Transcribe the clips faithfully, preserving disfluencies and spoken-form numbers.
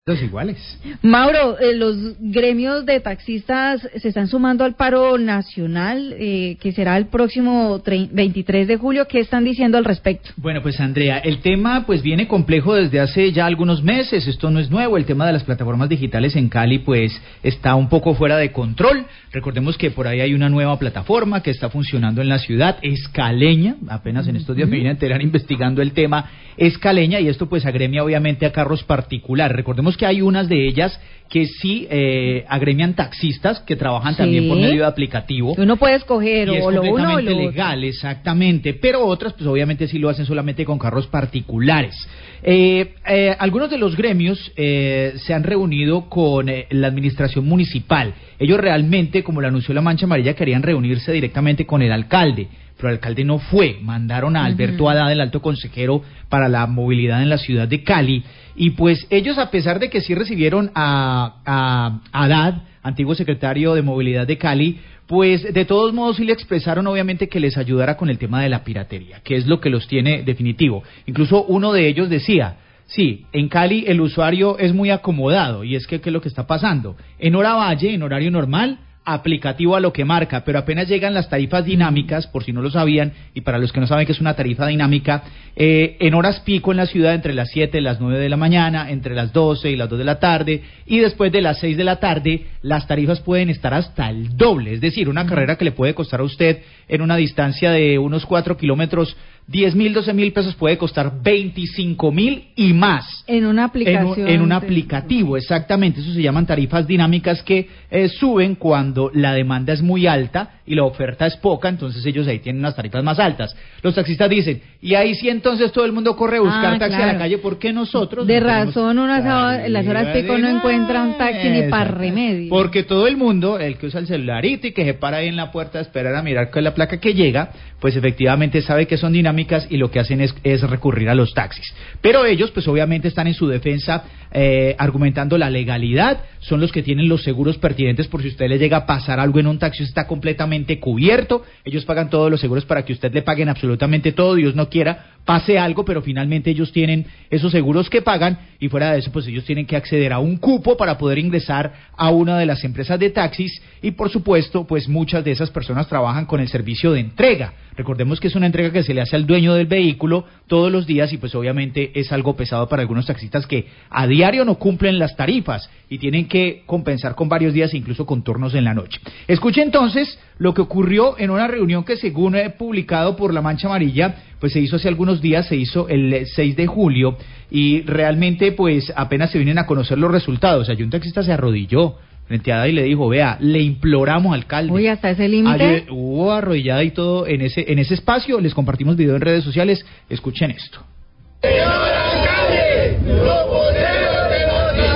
Los iguales. Mauro, eh, los gremios de taxistas se están sumando al paro nacional, eh, que será el próximo veintitrés de julio. ¿Qué están diciendo al respecto? Bueno, pues Andrea, el tema pues viene complejo desde hace ya algunos meses. Esto no es nuevo. El tema de las plataformas digitales en Cali pues está un poco fuera de control. Recordemos que por ahí hay una nueva plataforma que está funcionando en la ciudad, es caleña. Apenas en estos días me vine a enterar investigando el tema. Es caleña y esto pues agremia obviamente a carros particulares. Recordemos que hay unas de ellas que sí eh, agremian taxistas que trabajan sí. también por medio de aplicativo. Uno puede escoger y o es lo uno o lo legal, otro. Exactamente, pero otras pues obviamente sí lo hacen solamente con carros particulares. Eh, eh, algunos de los gremios eh, se han reunido con eh, la administración municipal. Ellos realmente, como lo anunció la Mancha Amarilla, querían reunirse directamente con el alcalde, pero el alcalde no fue. Mandaron a Alberto uh-huh. Haddad, el alto consejero para la movilidad en la ciudad de Cali, y pues ellos, a pesar de que sí recibieron a, a, a Haddad, antiguo secretario de movilidad de Cali, pues de todos modos sí le expresaron obviamente que les ayudara con el tema de la piratería, que es lo que los tiene definitivo. Incluso uno de ellos decía: sí, en Cali el usuario es muy acomodado, y es que ¿qué es lo que está pasando? En hora valle, en horario normal, aplicativo a lo que marca, pero apenas llegan las tarifas dinámicas, por si no lo sabían, y para los que no saben que es una tarifa dinámica, eh, en horas pico en la ciudad, entre las siete y las nueve de la mañana, entre las doce y las dos de la tarde, y después de las seis de la tarde, las tarifas pueden estar hasta el doble, es decir, una carrera que le puede costar a usted en una distancia de unos cuatro kilómetros, diez mil, doce mil pesos, puede costar veinticinco mil y más. En una aplicación. En un, en un aplicativo, exactamente. Eso se llaman tarifas dinámicas que eh, suben cuando la demanda es muy alta y la oferta es poca, entonces ellos ahí tienen unas tarifas más altas. Los taxistas dicen, y ahí sí entonces todo el mundo corre a buscar ah, taxi claro. a la calle, ¿por qué nosotros? De no razón, unas en las horas pico no encuentra un taxi ni para remedio. Porque todo el mundo, el que usa el celularito y que se para ahí en la puerta a esperar a mirar con la placa que llega, pues efectivamente sabe que son dinámicas y lo que hacen es, es recurrir a los taxis. Pero ellos pues obviamente están en su defensa eh, argumentando la legalidad, son los que tienen los seguros pertinentes por si usted le llega a pasar algo en un taxi, está completamente cubierto, ellos pagan todos los seguros para que usted le paguen absolutamente todo, Dios no quiera, pase algo, pero finalmente ellos tienen esos seguros que pagan, y fuera de eso pues ellos tienen que acceder a un cupo para poder ingresar a una de las empresas de taxis, y por supuesto pues muchas de esas personas trabajan con el servicio de entrega. Recordemos que es una entrega que se le hace al dueño del vehículo todos los días, y pues obviamente es algo pesado para algunos taxistas que a diario no cumplen las tarifas y tienen que compensar con varios días, incluso con turnos en la noche. Escuche entonces lo que ocurrió en una reunión que, según he publicado por la Mancha Amarilla, pues se hizo hace algunos días, se hizo el seis de julio, y realmente pues apenas se vienen a conocer los resultados. Allí un taxista se arrodilló frente a Haddad y le dijo, vea, le imploramos, alcalde. Uy, hasta ese límite. Hubo arrodillada y todo en ese en ese espacio. Les compartimos video en redes sociales. Escuchen esto. Señor alcalde, los voceros de los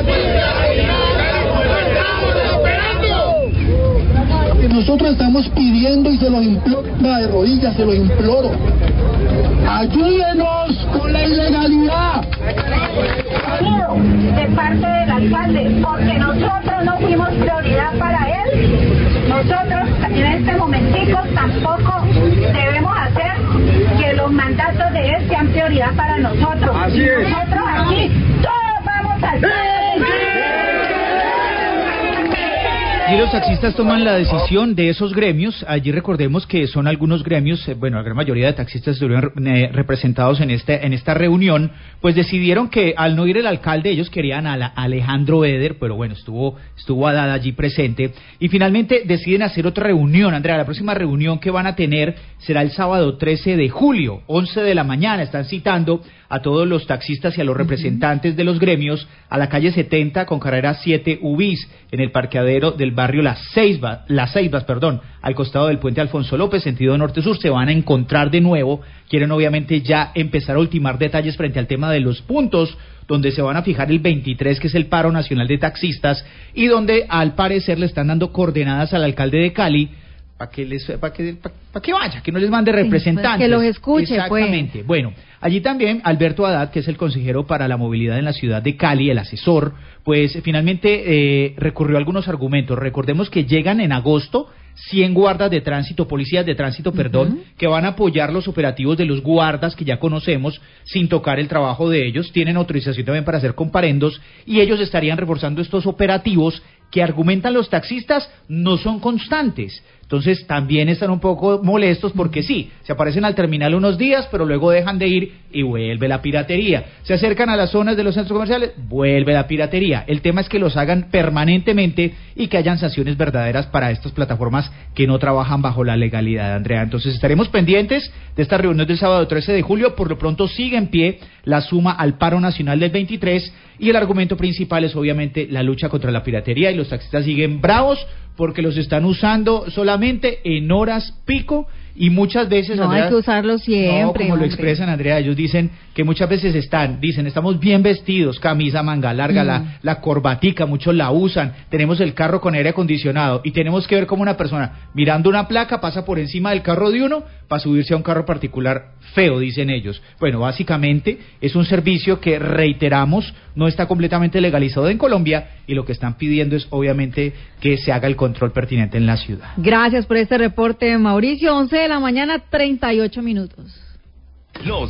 estamos esperando. Nosotros estamos pidiendo y se los imploro de rodillas, se los imploro. Ayúdenos con la ilegalidad. De parte del alcalde, porque nosotros no fuimos prioridad para él, nosotros en este momentico tampoco debemos hacer que los mandatos de él sean prioridad para nosotros. Así es. Nosotros aquí todos vamos al Y los taxistas toman la decisión de esos gremios. Allí recordemos que son algunos gremios, eh, bueno, la gran mayoría de taxistas estuvieron eh, representados en este en esta reunión, pues decidieron que al no ir el alcalde, ellos querían a, la, a Alejandro Eder, pero bueno, estuvo estuvo Haddad allí presente, y finalmente deciden hacer otra reunión. Andrea, la próxima reunión que van a tener será el sábado trece de julio, once de la mañana. Están citando a todos los taxistas y a los representantes de los gremios a la calle setenta con carrera siete Ubis, en el parqueadero del barrio Las Ceibas, Las Ceibas, perdón, al costado del puente Alfonso López, sentido norte-sur. Se van a encontrar de nuevo, quieren obviamente ya empezar a ultimar detalles frente al tema de los puntos, donde se van a fijar el veintitrés, que es el paro nacional de taxistas, y donde al parecer le están dando coordenadas al alcalde de Cali, para que les para que para, para que vaya, que no les mande representantes, sí, pues que los escuche. Exactamente. Pues. Bueno, allí también Alberto Haddad, que es el consejero para la movilidad en la ciudad de Cali, el asesor, pues finalmente eh, recurrió a algunos argumentos. Recordemos que llegan en agosto cien guardas de tránsito, policías de tránsito, perdón, uh-huh. que van a apoyar los operativos de los guardas que ya conocemos sin tocar el trabajo de ellos. Tienen autorización también para hacer comparendos y ellos estarían reforzando estos operativos que argumentan los taxistas no son constantes. Entonces también están un poco molestos porque sí, se aparecen al terminal unos días, pero luego dejan de ir y vuelve la piratería. Se acercan a las zonas de los centros comerciales, vuelve la piratería. El tema es que los hagan permanentemente y que hayan sanciones verdaderas para estas plataformas que no trabajan bajo la legalidad, Andrea. Entonces estaremos pendientes de esta reunión del sábado trece de julio. Por lo pronto sigue en pie la suma al paro nacional del veintitrés y el argumento principal es obviamente la lucha contra la piratería y los taxistas siguen bravos porque los están usando solamente en horas pico y muchas veces, no, Andrea, hay que usarlo siempre. No, como hombre. Lo expresan, Andrea, ellos dicen que muchas veces están, dicen, estamos bien vestidos, camisa manga larga, mm. la, la corbatica, muchos la usan, tenemos el carro con aire acondicionado y tenemos que ver cómo una persona mirando una placa pasa por encima del carro de uno para subirse a un carro particular feo, dicen ellos. Bueno, básicamente es un servicio que, reiteramos, no está completamente legalizado en Colombia y lo que están pidiendo es obviamente que se haga el control pertinente en la ciudad. Gracias por este reporte, Mauricio. once de la mañana, treinta y ocho minutos. Los